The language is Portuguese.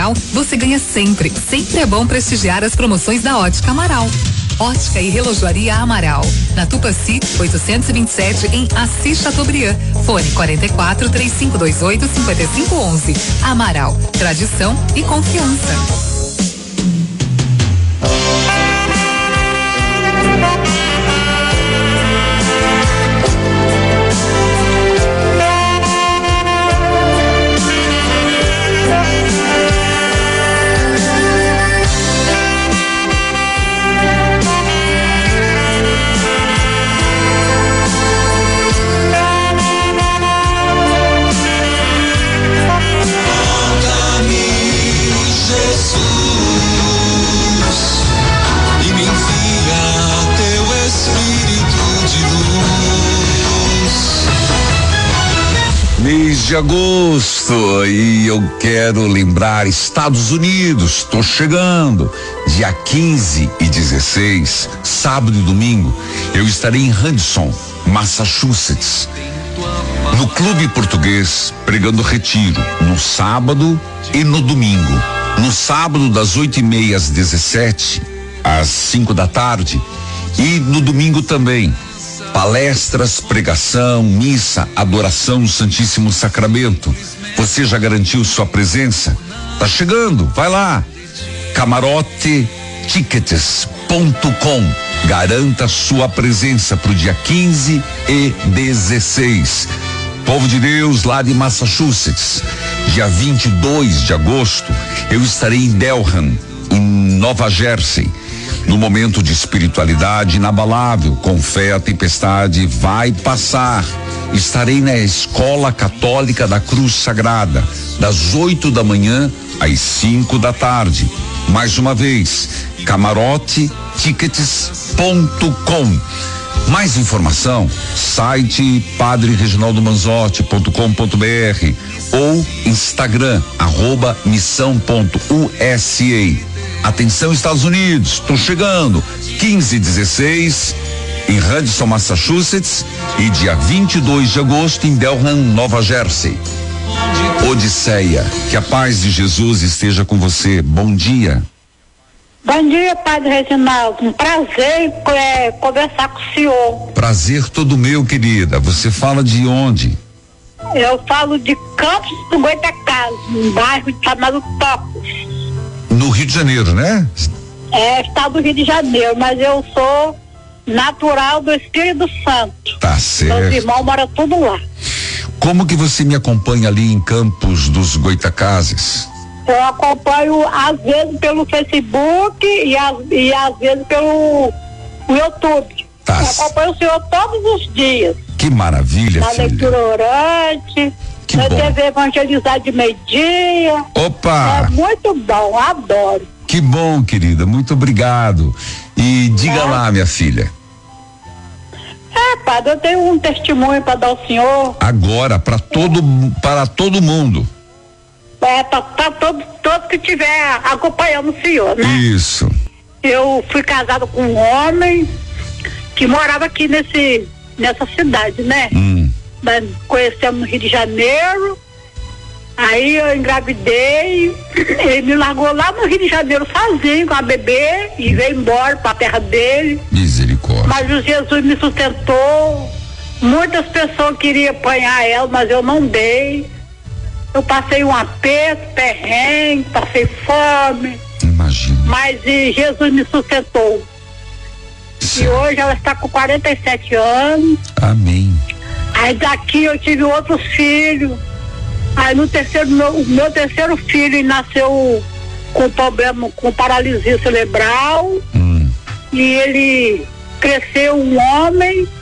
Você ganha sempre. Sempre é bom prestigiar as promoções da Ótica Amaral. Ótica e Relojoaria Amaral. Na Tupaci, 827 em Assis Chateaubriand. Fone 44 3528 5511. Amaral, tradição e confiança. Mês de agosto e eu quero lembrar Estados Unidos, tô chegando, dia 15 e 16, sábado e domingo, eu estarei em Hudson, Massachusetts, no Clube Português, pregando retiro, no sábado e no domingo. No sábado das 8:30 às 17, às 5 da tarde, e no domingo também. Palestras, pregação, missa, adoração no Santíssimo Sacramento. Você já garantiu sua presença? Tá chegando, vai lá. CamaroteTickets.com. Garanta sua presença pro dia 15 e 16. Povo de Deus lá de Massachusetts. Dia 22 de agosto, eu estarei em Delham, em Nova Jersey. No momento de espiritualidade inabalável, com fé a tempestade vai passar. Estarei na Escola Católica da Cruz Sagrada, das 8 da manhã às 5 da tarde. Mais uma vez, CamaroteTickets.com. Mais informação, site padrereginaldomanzotti.com.br ou Instagram, @missão.usa. Atenção, Estados Unidos, tô chegando, 15 e 16 em Hudson, Massachusetts, e dia 22 de agosto em Delham, Nova Jersey. Odisseia, que a paz de Jesus esteja com você. Bom dia. Bom dia, Padre Reginaldo. Um prazer conversar com o senhor. Prazer todo meu, querida. Você fala de onde? Eu falo de Campos do Goitacazes, um bairro chamado Tocos. No Rio de Janeiro, né? É, estado do Rio de Janeiro, mas eu sou natural do Espírito Santo. Tá certo. Meus irmãos moram tudo lá. Como que você me acompanha ali em Campos dos Goitacazes? Eu acompanho às vezes pelo Facebook e às vezes pelo YouTube. Tá. Eu acompanho o senhor todos os dias. Que maravilha, na filha. leitura orante, que na bom. TV Evangelizar de meio-dia. Opa! É muito bom, adoro. Que bom, querida, muito obrigado. E diga lá, minha filha. Padre, eu tenho um testemunho para dar ao senhor. Agora, para todo mundo. Para todos que estiver acompanhando o senhor, né? Isso. Eu fui casada com um homem que morava aqui nessa cidade, né? Nós conhecemos no Rio de Janeiro, aí eu engravidei, ele me largou lá no Rio de Janeiro sozinho com a bebê e veio embora para a terra dele. Misericórdia. Mas o Jesus me sustentou. Muitas pessoas queriam apanhar ela, mas eu não dei. Eu passei um aperto, perrengue, passei fome. Imagina. Mas Jesus me sustentou. Certo. E hoje ela está com 47 anos. Amém. Aí daqui eu tive outros filhos. Aí no o meu terceiro filho nasceu com problema, com paralisia cerebral. E ele cresceu um homem